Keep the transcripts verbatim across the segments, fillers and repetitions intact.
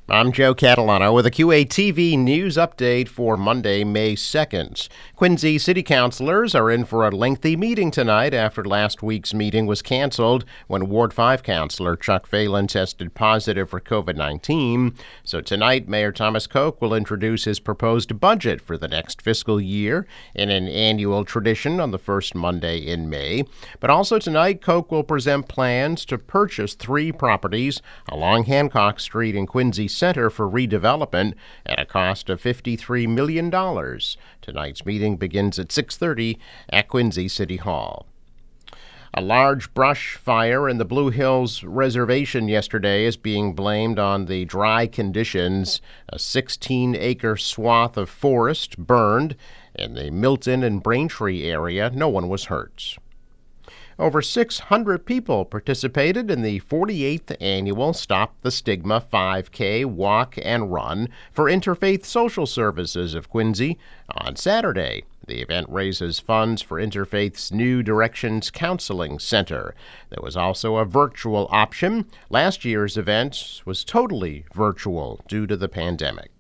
I'm Joe Catalano with a Q A T V news update for Monday, May second. Quincy City Councilors are in for a lengthy meeting tonight after last week's meeting was canceled when Ward five Councilor Chuck Phelan tested positive for covid nineteen. So tonight, Mayor Thomas Koch will introduce his proposed budget for the next fiscal year in an annual tradition on the first Monday in May. But also tonight, Koch will present plans to purchase three properties along Hancock Street in Quincy Center for redevelopment at a cost of fifty-three million dollars. Tonight's meeting begins at six thirty at Quincy City Hall. A large brush fire in the Blue Hills Reservation yesterday is being blamed on the dry conditions. A sixteen-acre swath of forest burned in the Milton and Braintree area. No one was hurt. Over six hundred people participated in the forty-eighth annual Stop the Stigma five K Walk and Run for Interfaith Social Services of Quincy on Saturday. The event raises funds for Interfaith's New Directions Counseling Center. There was also a virtual option. Last year's event was totally virtual due to the pandemic.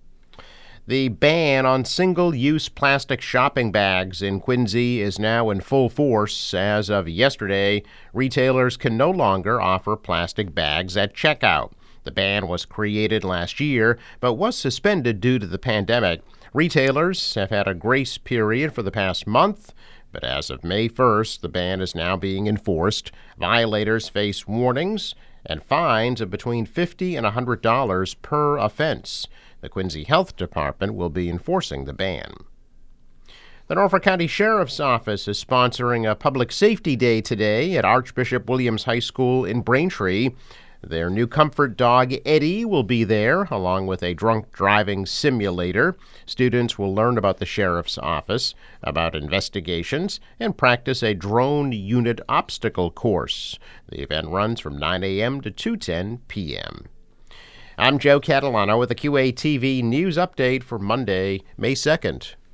The ban on single-use plastic shopping bags in Quincy is now in full force. As of yesterday, retailers can no longer offer plastic bags at checkout. The ban was created last year, but was suspended due to the pandemic. Retailers have had a grace period for the past month, but as of May first, the ban is now being enforced. Violators face warnings and fines of between fifty dollars and one hundred dollars per offense. The Quincy Health Department will be enforcing the ban. The Norfolk County Sheriff's Office is sponsoring a Public Safety Day today at Archbishop Williams High School in Braintree. Their new comfort dog, Eddie, will be there, along with a drunk driving simulator. Students will learn about the Sheriff's Office, about investigations, and practice a drone unit obstacle course. The event runs from nine a.m. to two ten p.m. I'm Joe Catalano with a Q A T V news update for Monday, May second.